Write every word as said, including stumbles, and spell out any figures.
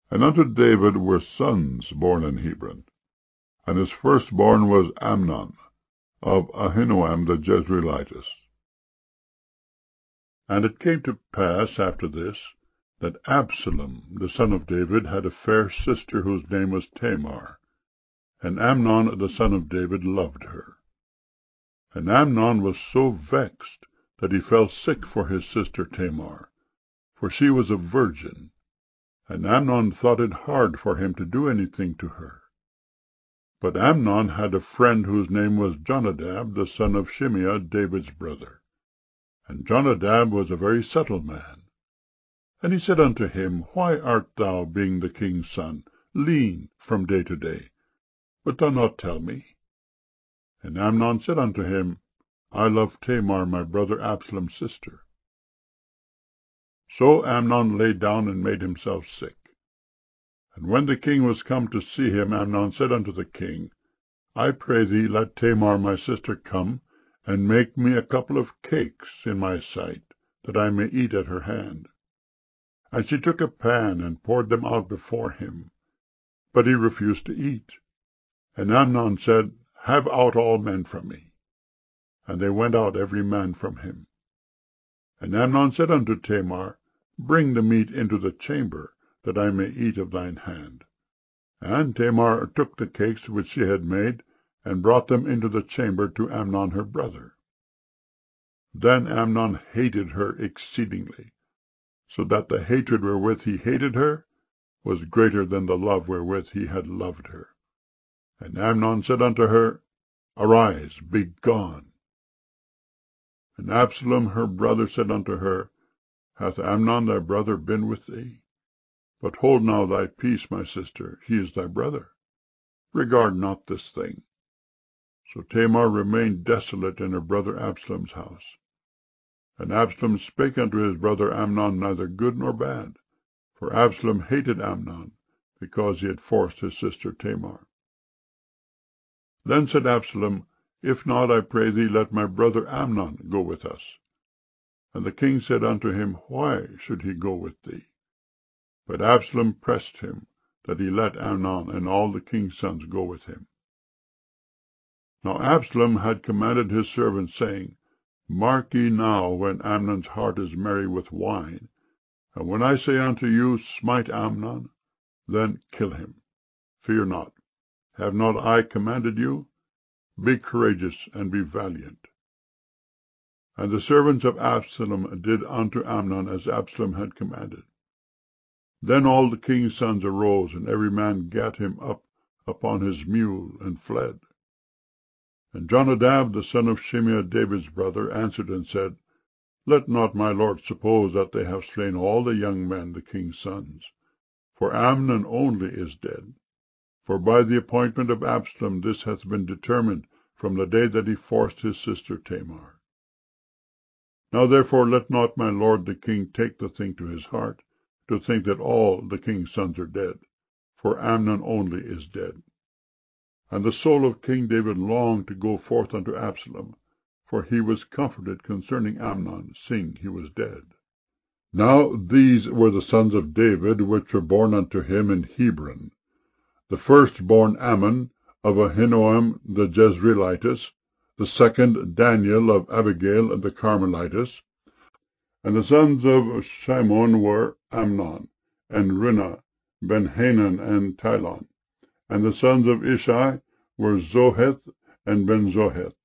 And unto David were sons born in Hebron. And his firstborn was Amnon, of Ahinoam the Jezreelitess. And it came to pass after this, that Absalom the son of David had a fair sister, whose name was Tamar. And Amnon the son of David loved her. And Amnon was so vexed that he fell sick for his sister Tamar, for she was a virgin. And Amnon thought it hard for him to do anything to her. But Amnon had a friend whose name was Jonadab, the son of Shimeah, David's brother. And Jonadab was a very subtle man. And he said unto him, Why art thou, being the king's son, lean from day to day? Wilt thou not tell me? And Amnon said unto him, I love Tamar, my brother Absalom's sister. So Amnon lay down and made himself sick. And when the king was come to see him, Amnon said unto the king, I pray thee, let Tamar my sister come, and make me a couple of cakes in my sight, that I may eat at her hand. And she took a pan, and poured them out before him. But he refused to eat. And Amnon said, Have out all men from me. And they went out every man from him. And Amnon said unto Tamar, Bring the meat into the chamber, that I may eat of thine hand. And Tamar took the cakes which she had made, and brought them into the chamber to Amnon her brother. Then Amnon hated her exceedingly, so that the hatred wherewith he hated her was greater than the love wherewith he had loved her. And Amnon said unto her, Arise, be gone. And Absalom her brother said unto her, Hath Amnon thy brother been with thee? But hold now thy peace, my sister, he is thy brother. Regard not this thing. So Tamar remained desolate in her brother Absalom's house. And Absalom spake unto his brother Amnon neither good nor bad, for Absalom hated Amnon, because he had forced his sister Tamar. Then said Absalom, If not, I pray thee, let my brother Amnon go with us. And the king said unto him, Why should he go with thee? But Absalom pressed him, that he let Amnon and all the king's sons go with him. Now Absalom had commanded his servants, saying, Mark ye now when Amnon's heart is merry with wine, and when I say unto you, Smite Amnon, then kill him. Fear not. Have not I commanded you? Be courageous and be valiant. And the servants of Absalom did unto Amnon as Absalom had commanded. Then all the king's sons arose, and every man gat him up upon his mule, and fled. And Jonadab, the son of Shimeah, David's brother, answered and said, Let not my lord suppose that they have slain all the young men, the king's sons. For Amnon only is dead. For by the appointment of Absalom this hath been determined from the day that he forced his sister Tamar. Now therefore let not my lord the king take the thing to his heart, to think that all the king's sons are dead, for Amnon only is dead. And the soul of King David longed to go forth unto Absalom, for he was comforted concerning Amnon, seeing he was dead. Now these were the sons of David, which were born unto him in Hebron. The firstborn Ammon, of Ahinoam the Jezreelitess, the second Daniel of Abigail the Carmelitess. And the sons of Shimon were Amnon, and Rinnah, Ben-Hanan, and Tilon. And the sons of Ishai were Zoheth and Ben-Zoheth.